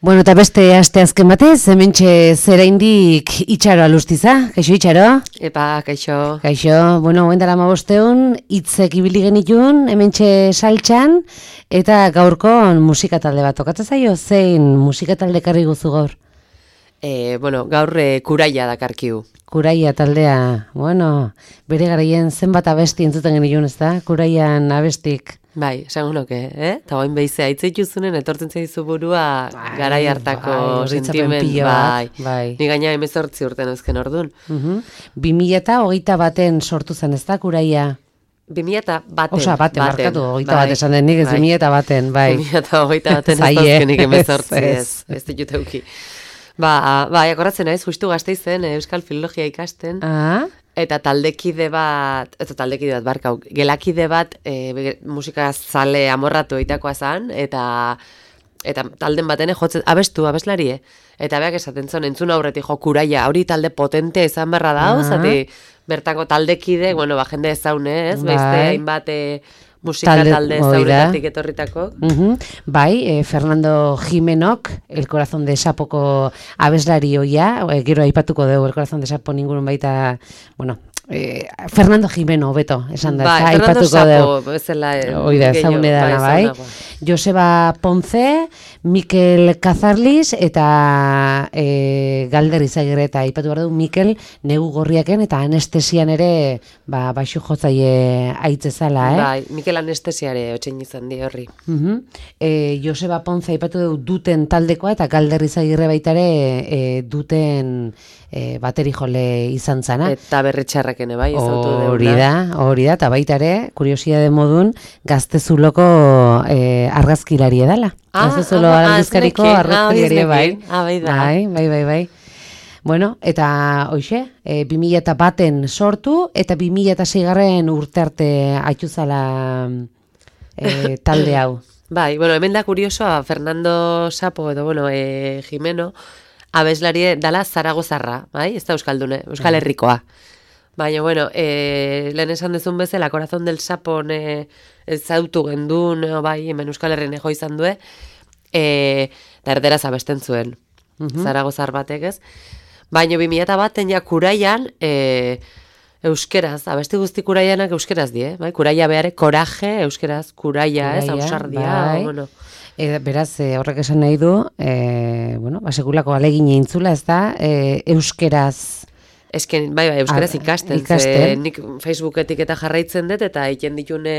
Bueno, eta beste asteazken batez, hementxe zeraindik Itxaro Alustiza. Kaixo, Itxaro? Epa, kaixo. Kaixo, bueno, dela 15 hitzek ibili genitun, hementxe saltxan, eta gaurkon musika talde bat. Tokatzen zaio, zein musika talde karri guzu gaur? Gaur Kuraia dakarkiu. Kuraia taldea, bueno, bere garaien zenbat abesti entzuten genitun, ez da? Kuraian abestik. Bai, esango nuke, Eta oain behizea, itzaituzunen etortzen zaizu burua garai hartako sentimen, bai. Ni gaina 18 urten ezken ordun. 2021 sortu zen, ez da, Kuraia? 2001. Osa, baten, markatu, 21 esan denik, ez 2001, bai. 2021 ez dazkenik 18, ez ditut euki. Akorratzen naiz, justu Gasteizen Euskal Filologia ikasten, eta gelakide bat, gelakide bat musika zale amorratu eitakoa zan, eta talden batene jotzen, abeslarie, eta beak esaten zon, entzun aurretik Kuraia, hori talde potente izan berra da, zati bertako taldekide, jende ezaune, ez, beste hainbat musika talde zauretatik etorritako. Bai, Fernando Jimenok, El Corazón de Sapoko abeslari hoia, gero aipatuko dugu El Corazón de Sapo ningún baita, Fernando Jimeno, beto, esan da, Fernando Sapo, bezala. Oida, zaune dana, bai. Joseba Ponce, Mikel Cazarlis, eta Galder Izagirre, eta aipatu behar du, Mikel Negu Gorriaken, eta anestesian ere, baixu jotzaile aitzezala, Bai, Mikel anestesiare otxen izan di horri. Joseba Ponce aipatu du duten taldekoa, eta Galder Izagirre baitare duten bateri jole izan zana. Eta berritxarrakene bai, ezautu deuna. Hori da, eta baita ere, kuriosidade modun, Gaztezuloko argazkilari edala. Gaztezulo argazkariko argazkilari, bai. Bueno, eta hoxe, 2001 sortu, eta 2006 urte arte haituzala talde hau. Bai, hemen da kuriosoa, Fernando Sapo edo, Jimeno, abeslari dala Zaragozarra, bai? Ez da Euskaldune, Euskal Herrikoa. Baina, lehen esan dezun bezala, Corazón del Sapon ezautu gendun, bai, hemen Euskal Herrien jo izan due, eta erderaz abesten zuen, Zaragozar batek ez. Baina, 2001 ja Kuraian, euskeraz, abesti guzti Kuraianak euskeraz die, bai? Kuraia behare, koraje, euskeraz, Kuraia, ez, ausardia, Beraz, horrek esan nahi du, sekulako alegin eintzula, ez da, euskeraz... Euskaraz ikasten. Nik Facebooketik eta jarraitzen dut, eta egiten ditune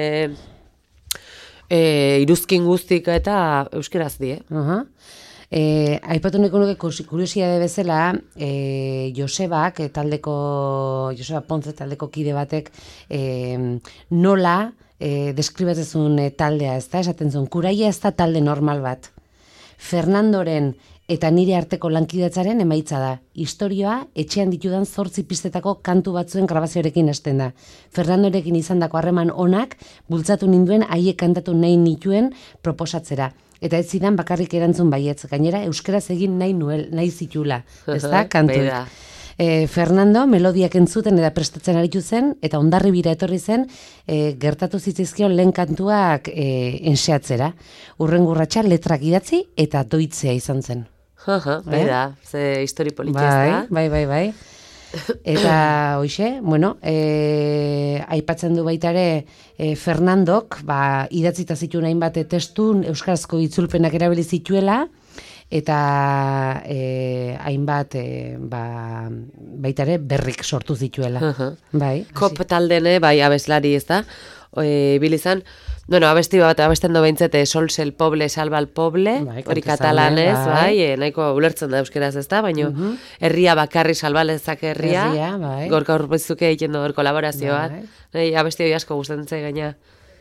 iruzkin guztik eta euskeraz die. Aipatu neko nuke kuriosidade bezala, Joseba Ponce taldeko kide batek nola deskribatzezun taldea, ez da, esaten zuen, Kuraia ez da talde normal bat. Fernandoren eta nire arteko lankidetzaren emaitza da. Historioa etxean ditudan 8 pistetako kantu batzuen grabazioarekin hasten da. Fernandorekin izandako harreman onak bultzatu ninduen haiek kantatu nahi nituen proposatzera. Eta ez zidan bakarrik erantzun baietz. Gainera, euskaraz egin nahi zitula. Ez da, kantu. Fernando melodiak entzuten eta prestatzen aritu zen, eta Hondarribira etorri zen, gertatu zitzaizkion lehen kantuak enseatzera. Urrengurratxa letrak idatzi eta doitzea izan zen. Ze histori politia. Bai. Eta, hoxe, aipatzen du baitare Fernandok, idatzita zituen hainbat testun euskarazko itzulpenak erabili zituela, eta hainbat baitare berrik sortu zituela. Kop taldene, abeslari ez da, bilizan, abesti bat, abesten do behintzete Sols el Poble, Salva el Poble, hori katalanez, nahiko ulertzen da euskeraz ez da, baina herria bakarri salbalezak herria, gorka urbezuke egiten hor kolaborazio bat, abesti hori asko gustatzen zai gaina.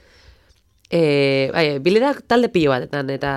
Bilida talde pilo batetan, eta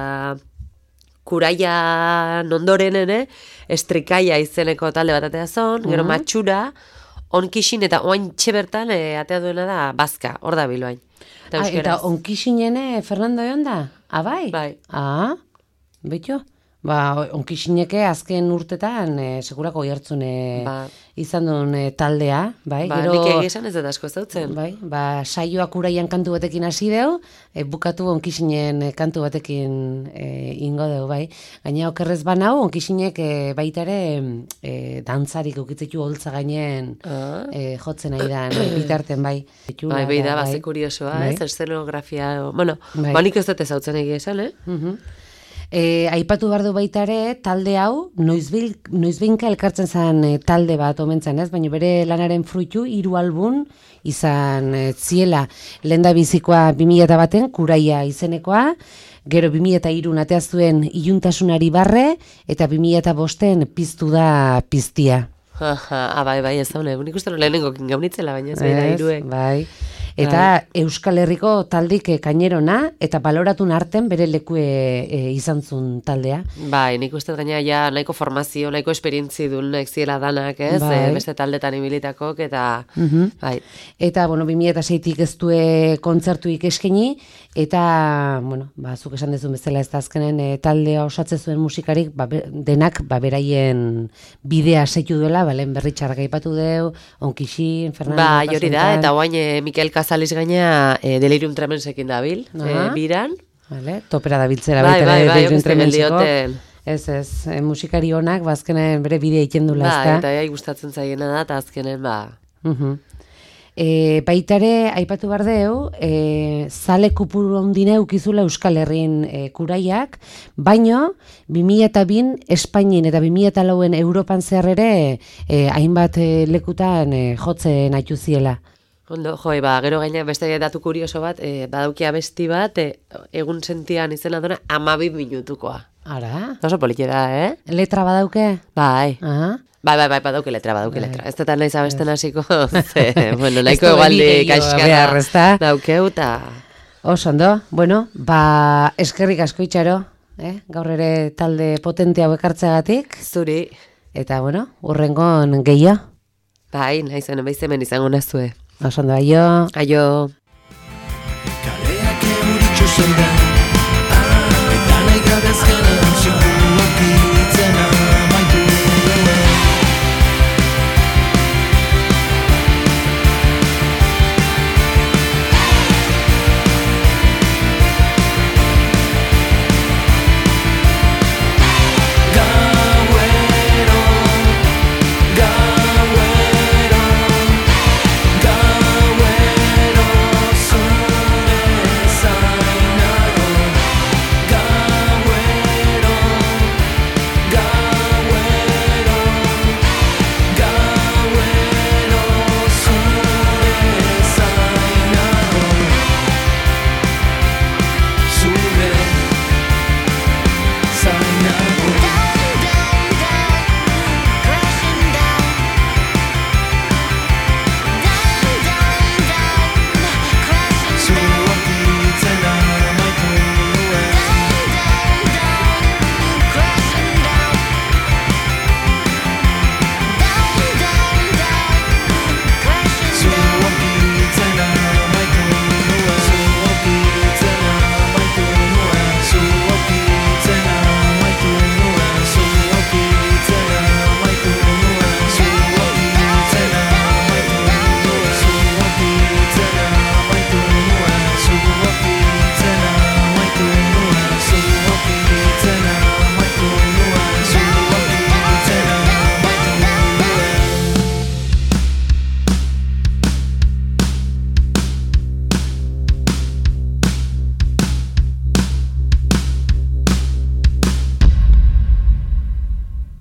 Kuraia nondoren estrikaia izeneko talde bat atea zon, gero Matxura, Onkixin eta oain txebertan atea duena da Bazka, hor da biloain. Eta Onkixinen Fernando egon da? Bai? Bai. Betxo? Onkixineke azken urtetan segurako oihartzune izan duen taldea, bai? Nik egizan ez dut asko zautzen. Bai, saioak uraian kantu batekin hasi deu, bukatu Onkixinen kantu batekin ingo deu, bai? Gaina okerrez banau, Onkixinek baita ere dantzarik ukitzetu holtza gainen jotzen nahi da, bitarten, bai. Bai, da, baze kuriosoa, ez, eszenografia, bueno, nik ez dut ezautzen egizan, aipatu behar du baita ere, talde hau, noizbinka elkartzen zen talde bat omentzen, ez? Baina bere lanaren fruitu, 3 album izan ziela. Lenda bizikoa 2001 Kuraia izenekoa, gero 2003 atea zuen Iluntasunari barre, eta 2005 Piztu da piztia. Bai, ez daune, nik uste lehenengo gaunitzela, baina ez bera iruek. Bai. Eta Euskal Herriko taldik kainerona, eta baloratun arten bere lekue izan zuen taldea. Bai, nik uste gaina ja nahiko formazio, nahiko esperientzi duen ziela danak, ez? Beste taldetan ibilitakok, eta bai. Eta, 2006-tik ez du kontzertuik eskaini, eta, zuk esan dezun bezala ez da azkenen taldea osatze zuen musikarik, denak beraien bidea seitu duela, lehen berritxarrak aipatu deu, Onkixin, Fernando... Bai, hori da, eta guain Mikel Casaliz gaina Delirium Tremensekin dabil, biran. Topera dabiltzera Delirium Tremenseko. Ez, musikari honak, azkenen bere bidea egiten dula, ez da? Eta gustatzen zaiena da, eta azkenen, baitare, aipatu behar deu, zale kupuru ondine ukizula Euskal Herrin kuraiak, baino, 2002 Espainin eta 2004 Europan zehar ere, hainbat lekutan jotzen aituziela. Ondo, gero gaina beste datu kurioso bat, badaukia besti bat, egun sentian izena duna, 12 minutukoa. Ara? Oso politia da, Letra badauke? Bai. Bai, badauke letra. Ez da nahi zabesten hasiko, nahiko egualdi kaskara daukeu, eta... Oso, ondo, eskerrik asko itxaro, gaur ere talde potente hau ekartzeagatik. Zuri. Eta, urrengon gehiago. Bai, nahi zen, hemen izango nazue. Oso ondo, aio. Aio. Kaleak euritxo zen da.